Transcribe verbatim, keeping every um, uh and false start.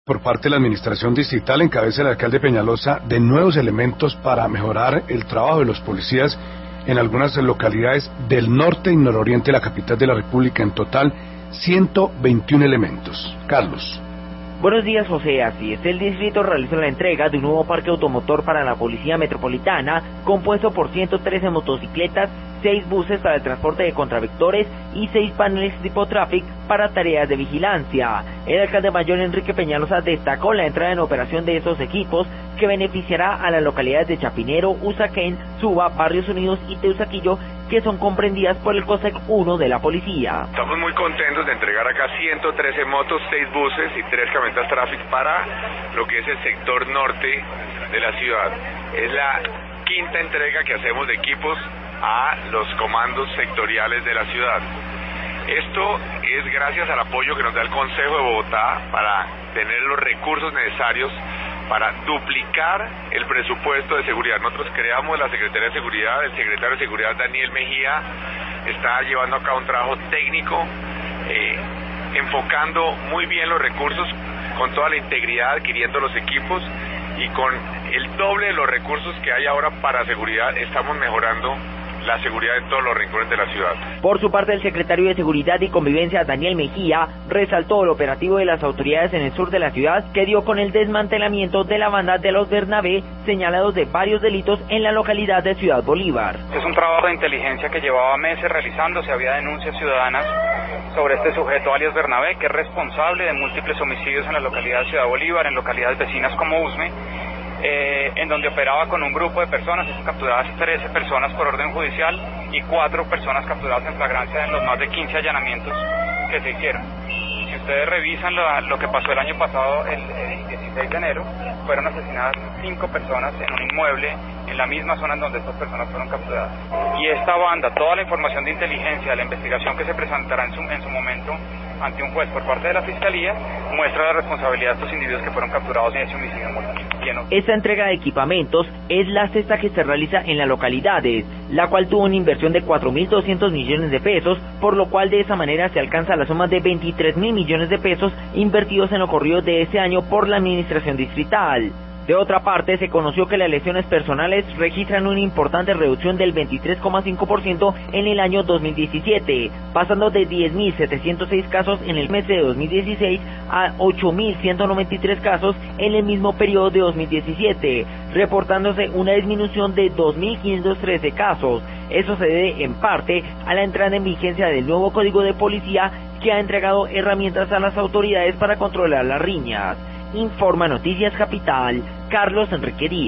Por parte de la administración distrital, en cabeza del alcalde Peñalosa, de nuevos elementos para mejorar el trabajo de los policías en algunas localidades del norte y nororiente de la capital de la República. En total, ciento veintiún elementos. Carlos. Buenos días, José. Así es, el distrito realizó la entrega de un nuevo parque automotor para la Policía Metropolitana, compuesto por ciento trece motocicletas, seis buses para el transporte de contravectores y seis paneles tipo Traffic para tareas de vigilancia. El alcalde mayor Enrique Peñalosa destacó la entrada en operación de estos equipos, que beneficiará a las localidades de Chapinero, Usaquén, Suba, Barrios Unidos y Teusaquillo, que son comprendidas por el COSEC uno de la policía. Estamos muy contentos de entregar acá ciento trece motos, seis buses y tres camionetas Traffic para lo que es el sector norte de la ciudad. Es la quinta entrega que hacemos de equipos a los comandos sectoriales de la ciudad. Esto es gracias al apoyo que nos da el Consejo de Bogotá para tener los recursos necesarios para duplicar el presupuesto de seguridad. Nosotros creamos la Secretaría de Seguridad, el secretario de Seguridad Daniel Mejía está llevando a cabo un trabajo técnico, eh, enfocando muy bien los recursos, con toda la integridad, adquiriendo los equipos, y con el doble de los recursos que hay ahora para seguridad, estamos mejorando la seguridad en todos los rincones de la ciudad. Por su parte, el secretario de Seguridad y Convivencia, Daniel Mejía, resaltó el operativo de las autoridades en el sur de la ciudad, que dio con el desmantelamiento de la banda de los Bernabé, señalados de varios delitos en la localidad de Ciudad Bolívar. Es un trabajo de inteligencia que llevaba meses realizándose. Había denuncias ciudadanas sobre este sujeto, alias Bernabé, que es responsable de múltiples homicidios en la localidad de Ciudad Bolívar, en localidades vecinas como Usme, Eh, en donde operaba con un grupo de personas. Fueron capturadas trece personas por orden judicial y cuatro personas capturadas en flagrancia en los más de quince allanamientos que se hicieron. Si ustedes revisan lo, lo que pasó el año pasado, el, el dieciséis de enero, fueron asesinadas cinco personas en un inmueble en la misma zona en donde estas personas fueron capturadas. Y esta banda, toda la información de inteligencia, la investigación que se presentará en su, en su momento ante un juez por parte de la Fiscalía, muestra la responsabilidad de estos individuos que fueron capturados en ese homicidio mortal. Esta entrega de equipamientos es la sexta que se realiza en las localidades, la cual tuvo una inversión de cuatro mil doscientos millones de pesos, por lo cual de esa manera se alcanza la suma de veintitrés mil millones de pesos invertidos en lo corrido de este año por la administración distrital. De otra parte, se conoció que las lesiones personales registran una importante reducción del veintitrés coma cinco por ciento en el año dos mil diecisiete, pasando de diez mil setecientos seis casos en el mes de dos mil dieciséis a ocho mil ciento noventa y tres casos en el mismo periodo de dos mil diecisiete, reportándose una disminución de dos mil quinientos trece casos. Eso se debe en parte a la entrada en vigencia del nuevo Código de Policía, que ha entregado herramientas a las autoridades para controlar las riñas. Informa Noticias Capital, Carlos Enrique Díaz.